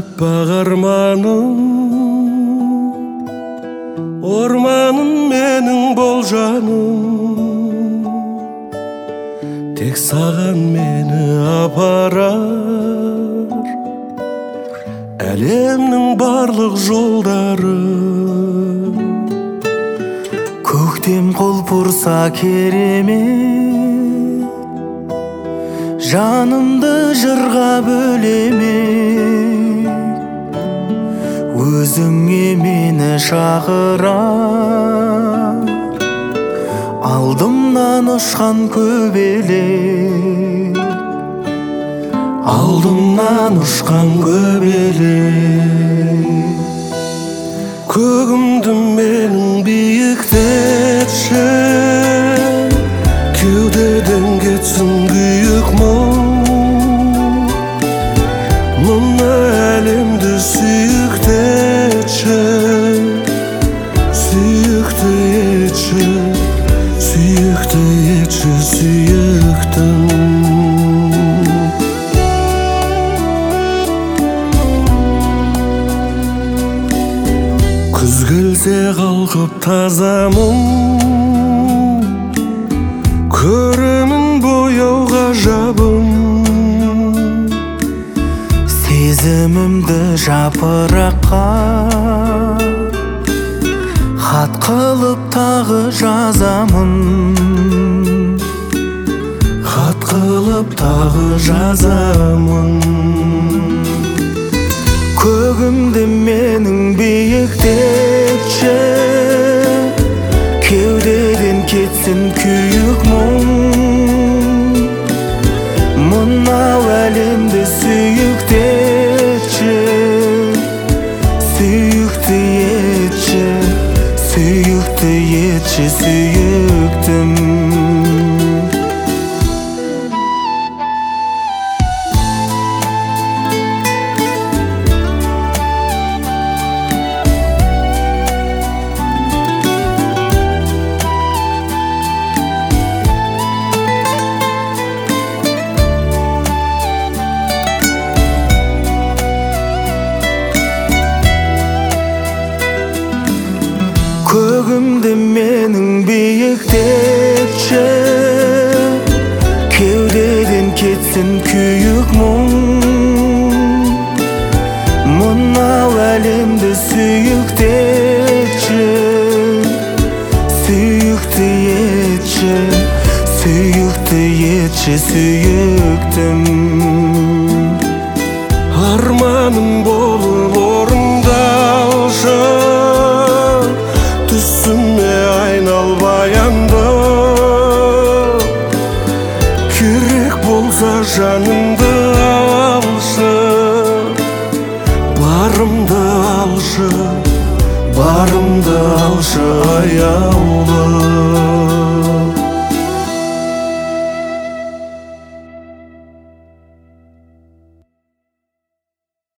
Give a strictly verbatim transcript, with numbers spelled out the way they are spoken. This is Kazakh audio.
аппақ арманым, орманым менің бол жаным, тек саған мені апарар әлемнің барлық жолдары. Көктем құлпырса керемет, жанымды жырға бөлемек, өзіңе мені шақырар алдымнан ұшқан көбелек, алдымнан ұшқан көбелек. Көгімді менің биіктетші, кеудеден кетсін күйік мұң, мына әлемді сүйіктетші, сүйікті етші, сүйікті етші, сүйіктім. Күз келсе қалқып тазамын, көремін бояу ғажабын, сезімімді жапыраққа хат қылып тағы жазамын, хат қылып тағы жазамын. Көгімді менің биіктетші, кеудеден кетсін күйік мұң, мынау әлемді сүйіктетші, сүйікті етші, сүйікті етші, сүйіктім. Көгімді менің биіктетші, кеудеден кетсін күйік мұң, мынау әлемді сүйіктетші, сүйікті етші, сүйікті етші, сүйіктім. Арманым болып орындалшы, түсіме айналбай анда, керек болса жанымды алшы, барымды алшы, барымды алшы аяу.